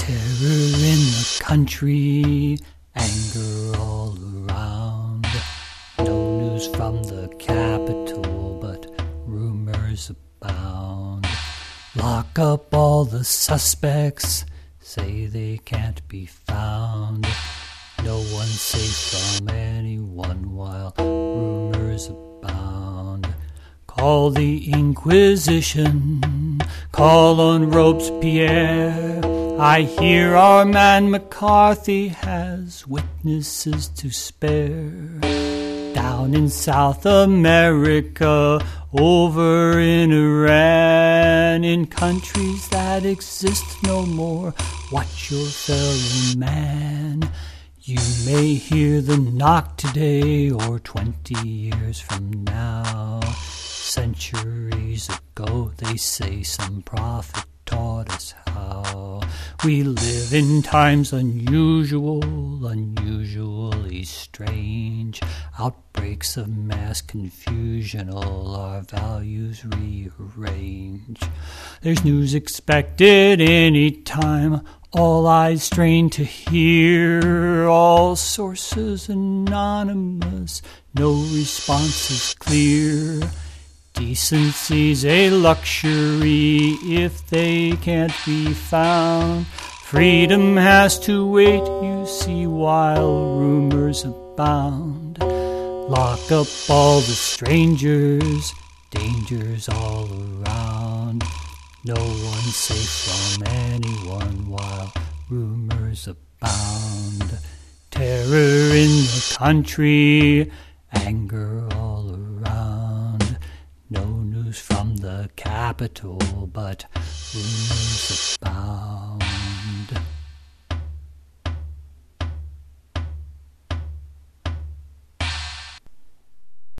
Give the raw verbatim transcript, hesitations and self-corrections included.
Terror in the country, anger all around. No news from the capital, but rumors abound. Lock up all the suspects, say they can't be found. No one's safe from anyone while rumors abound. Call the Inquisition, call on Robespierre. I hear our man McCarthy has witnesses to spare. Down in South America, over in Iran, in countries that exist no more, watch your fellow man. You may hear the knock today or twenty years from now. Centuries ago, they say, some prophet taught us how. We live in times unusual, unusually strange. Outbreaks of mass confusion, all our values rearrange. There's news expected any time, all eyes strain to hear. All sources anonymous, no response is clear. Decency's a luxury if they can't be found. Freedom has to wait, you see, while rumors abound. Lock up all the strangers, dangers all around. No one's safe from anyone while rumors abound. Terror in the country, anger all around. No news from the capital, but rumors abound.